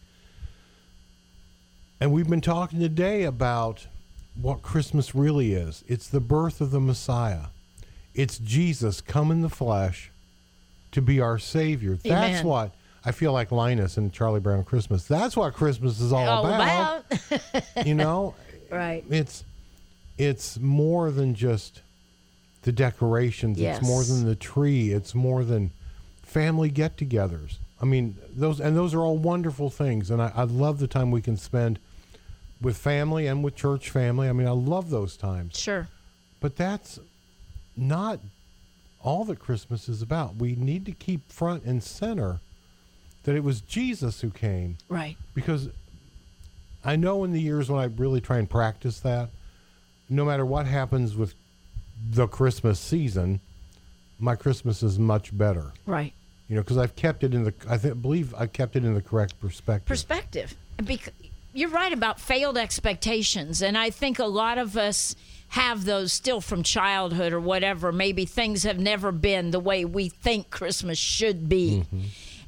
C: And we've been talking today about what Christmas really is. It's the birth of the Messiah. It's Jesus come in the flesh to be our Savior. That's
A: Amen.
C: what I feel like Linus and Charlie Brown Christmas. That's what Christmas is all,
A: All
C: about.
A: about.
C: You know,
A: Right.
C: it's it's more than just the decorations.
A: Yes.
C: It's more than the tree. It's more than family get-togethers. I mean, those and those are all wonderful things, and I, I love the time we can spend with family and with church family. I mean, I love those times.
A: Sure.
C: But that's not all that Christmas is about. We need to keep front and center that it was Jesus who came,
A: Right.
C: because I know in the years when I really try and practice that, no matter what happens with the Christmas season, my Christmas is much better.
A: Right.
C: You know, because I've kept it in the, I th- believe I kept it in the correct perspective.
A: Perspective. Bec- you're right about failed expectations. And I think a lot of us have those still from childhood or whatever. Maybe things have never been the way we think Christmas should be.
C: Mm-hmm.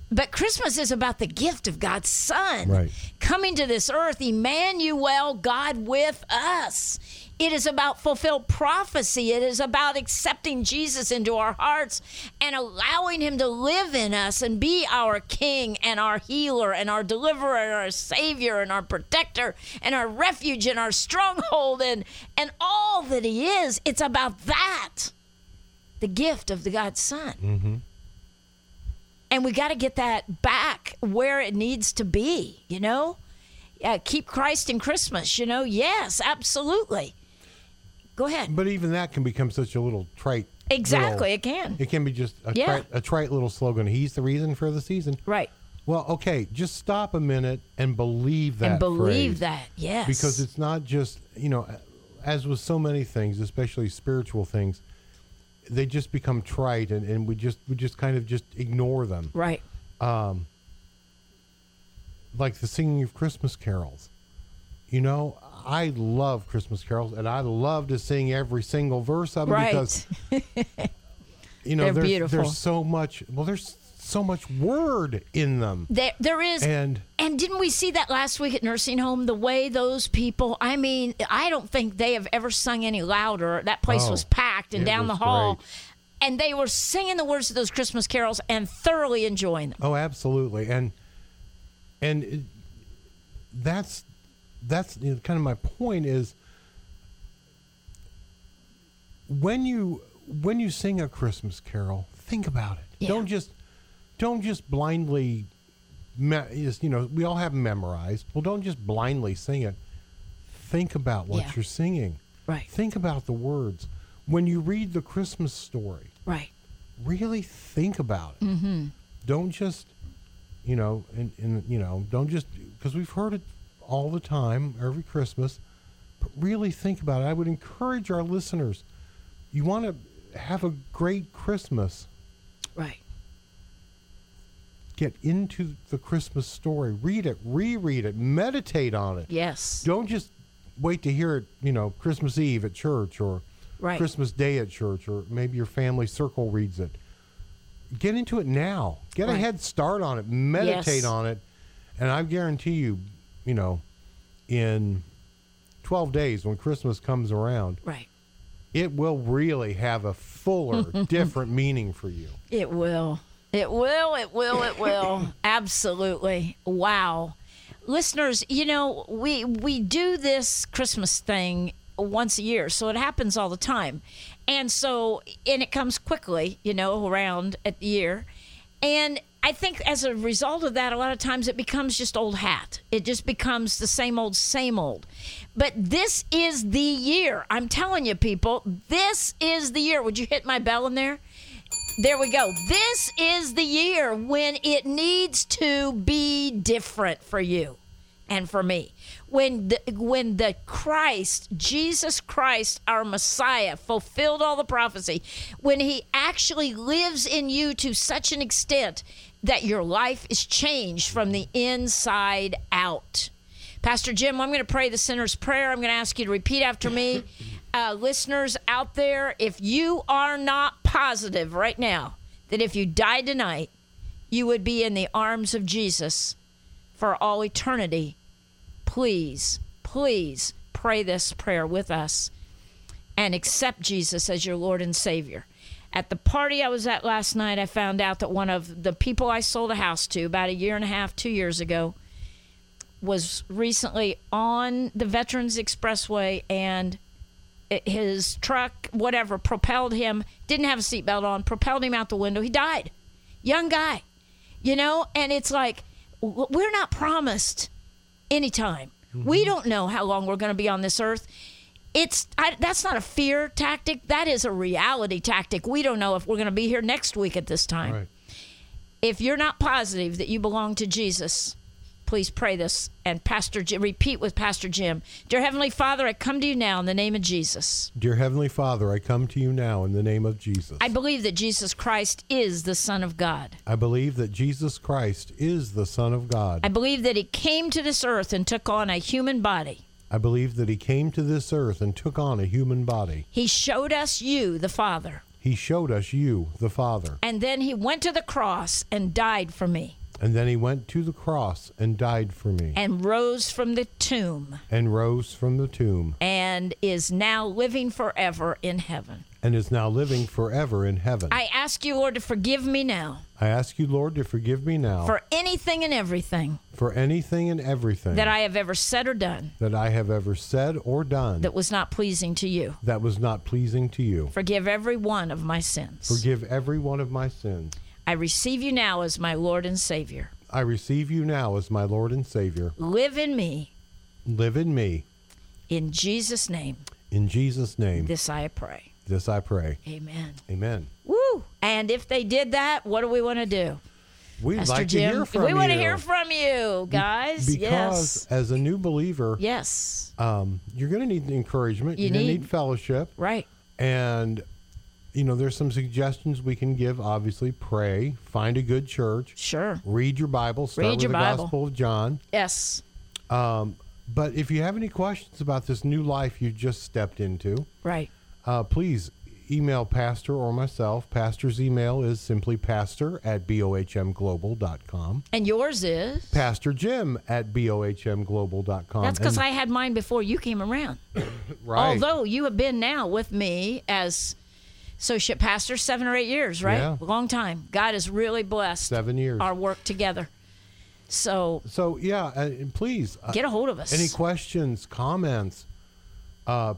A: But Christmas is about the gift of God's Son
C: Right.
A: coming to this earth, Emmanuel, God with us. It is about fulfilled prophecy. It is about accepting Jesus into our hearts and allowing him to live in us and be our King and our healer and our deliverer and our Savior and our protector and our refuge and our stronghold and, and all that he is. It's about that, the gift of the God's Son.
C: Mm-hmm.
A: And we got to get that back where it needs to be, you know? Yeah, keep Christ in Christmas, you know? Yes, absolutely. Go ahead.
C: But even that can become such a little trite.
A: Exactly,
C: little-
A: it can.
C: It can be just a,
A: Yeah.
C: trite, a trite little slogan. He's the reason for the season.
A: Right.
C: Well, okay, just stop a minute and believe that
A: And believe
C: phrase.
A: that, yes.
C: Because it's not just, you know, as with so many things, especially spiritual things, they just become trite, and, and we just we just kind of just ignore them.
A: Right.
C: Like the singing of Christmas carols. You know, I love Christmas carols, and I love to sing every single verse of them
A: Right.
C: because, you know,
A: They're
C: there's,
A: beautiful.
C: there's so much, well, there's so much word in them.
A: There, there is.
C: And
A: And didn't we see that last week at nursing home? The way those people, I mean, I don't think they have ever sung any louder. That place
C: Oh,
A: was packed and
C: it
A: down the
C: was
A: hall.
C: great.
A: And they were singing the words of those Christmas carols and thoroughly enjoying them.
C: Oh, absolutely, and and it, that's that's you know, kind of my point is when you when you sing a Christmas carol, think about it.
A: Yeah.
C: Don't just don't just blindly, me, is you know we all have them memorized. Well, don't just blindly sing it. Think about what
A: Yeah.
C: you're singing.
A: Right.
C: Think about the words. When you read the Christmas story,
A: Right.
C: really think about it. Mm-hmm. Don't just, you know, and, and you know, don't just because we've heard it all the time, every Christmas. But really think about it. I would encourage our listeners. You want to have a great Christmas.
A: Right.
C: Get into the Christmas story. Read it. Reread it. Meditate on it.
A: Yes.
C: Don't just wait to hear it. You know, Christmas Eve at church or
A: Right.
C: Christmas Day at church, or maybe your family circle reads it. Get into it now. Get a
A: Right.
C: head start on it. Meditate
A: Yes.
C: on it. And I guarantee you, you know, in twelve days when Christmas comes around,
A: Right.
C: it will really have a fuller, different meaning for you.
A: It will. It will. It will. It will. Absolutely. Wow. Listeners, you know, we we do this Christmas thing once a year, so it happens all the time. And so, and it comes quickly, you know, around at the year. And I think as a result of that, a lot of times it becomes just old hat. It just becomes the same old, same old. But this is the year. I'm telling you, people, this is the year. Would you hit my bell in there? There we go. This is the year when it needs to be different for you and for me. When the, when the Christ, Jesus Christ, our Messiah, fulfilled all the prophecy, when he actually lives in you to such an extent that your life is changed from the inside out. Pastor Jim, I'm going to pray the sinner's prayer. I'm going to ask you to repeat after me. Uh, listeners out there, if you are not positive right now that if you died tonight, you would be in the arms of Jesus for all eternity, please, please pray this prayer with us and accept Jesus as your Lord and Savior. At the party I was at last night, I found out that one of the people I sold a house to about a year and a half, two years ago, was recently on the Veterans Expressway, and it, his truck, whatever, propelled him, didn't have a seatbelt on, propelled him out the window. He died. Young guy, you know, and it's like, w- we're not promised anytime. Mm-hmm. We don't know how long we're going to be on this earth. It's I, that's not a fear tactic. That is a reality tactic. We don't know if we're going to be here next week at this time.
C: Right.
A: If you're not positive that you belong to Jesus, please pray this and Pastor Jim, repeat with Pastor Jim. Dear Heavenly Father, I come to you now in the name of Jesus.
C: Dear Heavenly Father, I come to you now in the name of Jesus.
A: I believe that Jesus Christ is the Son of God.
C: I believe that Jesus Christ is the Son of God.
A: I believe that he came to this earth and took on a human body.
C: I believe that he came to this earth and took on a human body.
A: He showed us you, the Father.
C: He showed us you, the Father.
A: And then he went to the cross and died for me.
C: And then he went to the cross and died for me.
A: And rose from the tomb.
C: And rose from the tomb.
A: And is now living forever in heaven.
C: And is now living forever in heaven.
A: I ask you, Lord, to forgive me now.
C: I ask you, Lord, to forgive me now.
A: For anything and everything.
C: For anything and everything.
A: That I have ever said or done.
C: That I have ever said or done.
A: That was not pleasing to you.
C: That was not pleasing to you.
A: Forgive every one of my sins.
C: Forgive every one of my sins.
A: I receive you now as my Lord and Savior.
C: I receive you now as my Lord and Savior.
A: Live in me.
C: Live in me.
A: In Jesus' name.
C: In Jesus' name.
A: This I pray.
C: This I pray.
A: Amen.
C: Amen.
A: Woo! And if they did that, what do we want to do?
C: We'd
A: Pastor
C: like
A: Jim,
C: to hear from
A: we
C: you.
A: We want to hear from you, guys.
C: Because
A: yes.
C: as a new believer,
A: yes,
C: um, you're going to need encouragement.
A: You
C: you're going to
A: need-
C: need fellowship.
A: right.
C: And, you know, there's some suggestions we can give. Obviously, pray, find a good church,
A: Sure.
C: read your Bible, start
A: Read
C: with
A: your
C: the
A: Bible.
C: Gospel of John.
A: Yes.
C: Um, but if you have any questions about this new life you just stepped into,
A: Right.
C: uh, please email Pastor or myself. Pastor's email is simply pastor at b o h m global dot com.
A: And yours is?
C: Pastor Jim at b o h m global dot com.
A: That's because
C: And-
A: I had mine before you came around.
C: right.
A: Although you have been now with me as associate pastor seven or eight years, right?
C: Yeah.
A: A long time. God has really blessed
C: Seven years.
A: our work together. So
C: So, yeah, uh, and please. uh,
A: get a hold of us.
C: Any questions, comments, uh,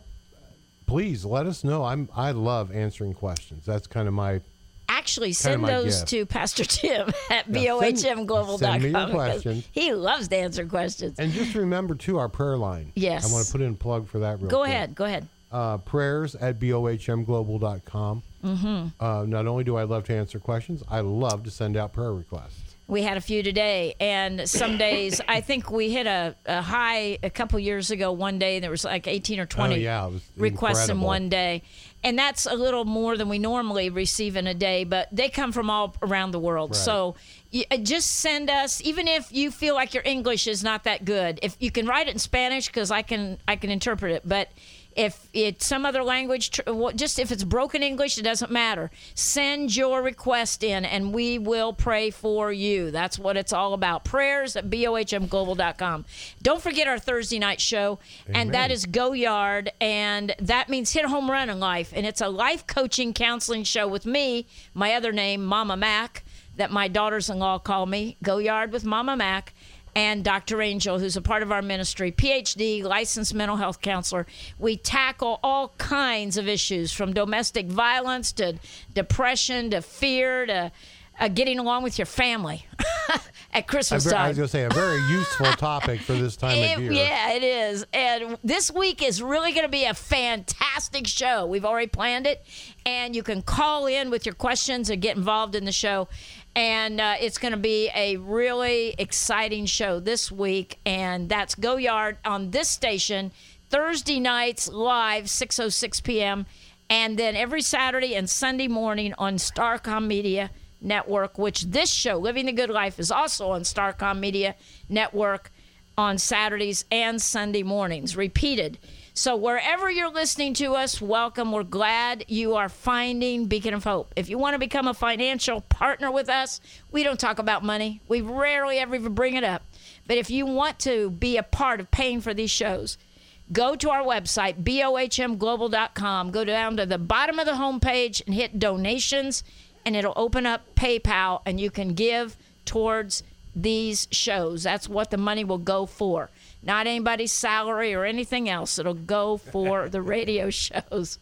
C: please let us know. I'm I love answering questions. That's kind of my
A: Actually,
C: Kinda
A: send
C: my
A: those
C: gift.
A: to Pastor Tim at
C: Yeah,
A: b o h m global dot com.
C: send me your
A: because
C: questions.
A: He loves to answer questions.
C: and just remember too our prayer line.
A: Yes.
C: I want to put in a plug for that real
A: Go
C: quick.
A: ahead. Go ahead.
C: Uh, prayers at b o h m global dot com. Mm-hmm. Uh, not only do I love to answer questions, I love to send out prayer requests.
A: We had a few today, and some days I think we hit a, a high a couple years ago. One day there was like eighteen or twenty
C: Oh, yeah, it was
A: requests in
C: incredible.
A: one day, and that's a little more than we normally receive in a day. But they come from all around the world,
C: Right.
A: so you, uh, just send us. Even if you feel like your English is not that good, if you can write it in Spanish, because I can I can interpret it, but. If it's some other language, tr- what- just if it's broken English, it doesn't matter. Send your request in, and we will pray for you. That's what it's all about. Prayers at b o h m global dot com. Don't forget our Thursday night show, and that
C: Amen.
A: is Go Yard, and that means hit a home run in life. And it's a life coaching counseling show with me, my other name, Mama Mac, that my daughters-in-law call me, Go Yard with Mama Mac. And Doctor Angel, who's a part of our ministry, P H D, licensed mental health counselor. We tackle all kinds of issues, from domestic violence to depression to fear to uh, getting along with your family at
C: A
A: Christmas
C: ver- I
A: time.
C: was going to say a very useful topic for this time
A: It-
C: of year.
A: yeah, it is. And this week is really going to be a fantastic show. We've already planned it. And you can call in with your questions and get involved in the show. And uh, it's going to be a really exciting show this week. And that's Go Yard on this station, Thursday nights live, six oh six p.m. And then every Saturday and Sunday morning on Starcom Media Network, which this show, Living the Good Life, is also on Starcom Media Network on Saturdays and Sunday mornings, repeated. So wherever you're listening to us, welcome. We're glad you are finding Beacon of Hope. If you want to become a financial partner with us, we don't talk about money. We rarely ever even bring it up. But if you want to be a part of paying for these shows, go to our website, b o h m global dot com. Go down to the bottom of the homepage and hit donations, and it'll open up PayPal, and you can give towards these shows. That's what the money will go for. Not anybody's salary or anything else. It'll go for the radio shows.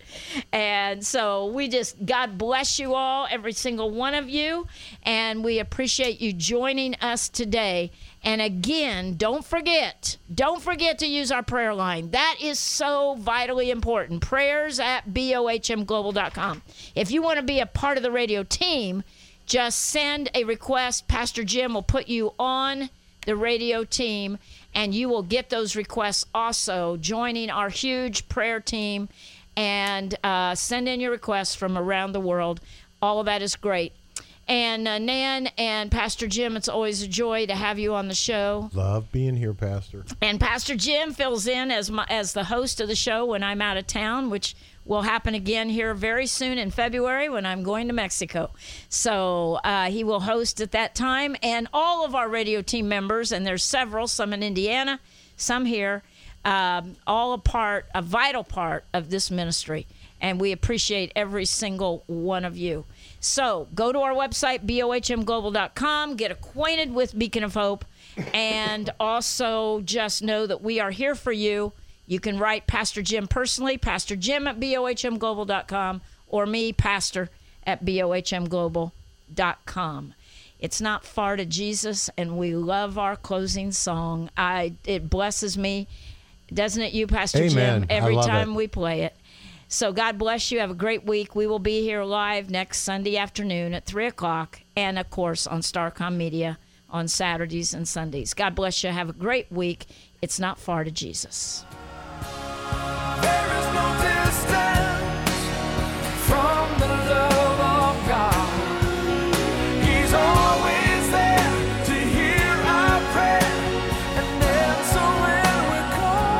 A: And so we just, God bless you all, every single one of you. And we appreciate you joining us today. And again, don't forget, don't forget to use our prayer line. That is so vitally important. Prayers at b o h m global dot com. If you want to be a part of the radio team, just send a request. Pastor Jim will put you on the radio team, and you will get those requests also, joining our huge prayer team, and uh, send in your requests from around the world. All of that is great. And uh, Nan and Pastor Jim, it's always a joy to have you on the show.
C: Love being here, Pastor.
A: And Pastor Jim fills in as my, as the host of the show when I'm out of town, which will happen again here very soon in February when I'm going to Mexico. So uh, he will host at that time. And all of our radio team members, and there's several, some in Indiana, some here, um, all a part, a vital part of this ministry. And we appreciate every single one of you. So go to our website, B O H M global dot com, get acquainted with Beacon of Hope, and also just know that we are here for you. You can write Pastor Jim personally, Pastor Jim at B O H M global dot com, or me, Pastor, at B O H M global dot com. It's not far to Jesus, and we love our closing song. I It blesses me, doesn't it you, Pastor
C: Amen.
A: Jim, every
C: I love
A: time
C: it.
A: we play it. So God bless you. Have a great week. We will be here live next Sunday afternoon at three o'clock, and, of course, on Starcom Media on Saturdays and Sundays. God bless you. Have a great week. It's not far to Jesus.
E: There is no distance from the love of God. He's always there to hear our prayer and answer when we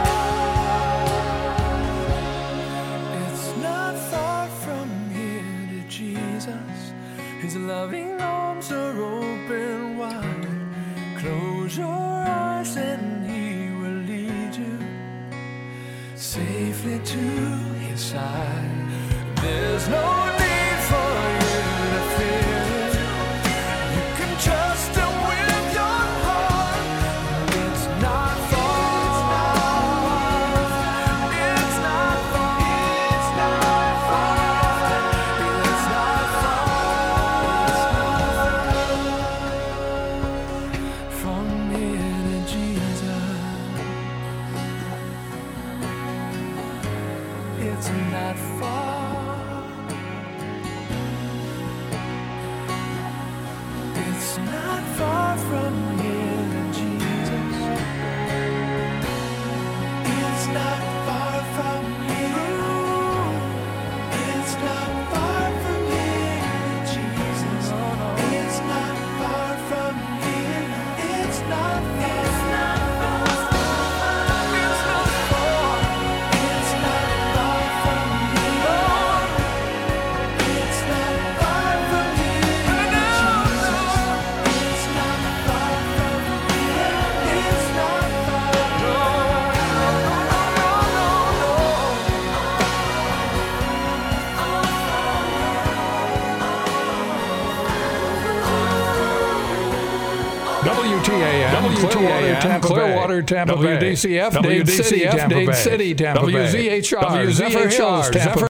E: call. It's not far from here to Jesus. His loving arms are open wide. Close your eyes and He will lead you safely to His side. There's no need for you to fear. You can trust Him with your heart. It's not far. It's not far. It's not far. It's not far from here to Jesus. It's not far. It's not far from here to Jesus. It's not far from here. It's not far from here to Jesus. It's not far from here. It's not far. It's not far. It's not far. It's not far from here. It's not far from here, Jesus. It's not far from here. It's not far.
F: W T A M, Clearwater, Tampa Bay. Clearwater, Tampa Bay. W D C F, Dade City, Tampa Bay. W Z H R, Zephyr Hills, Tampa Bay.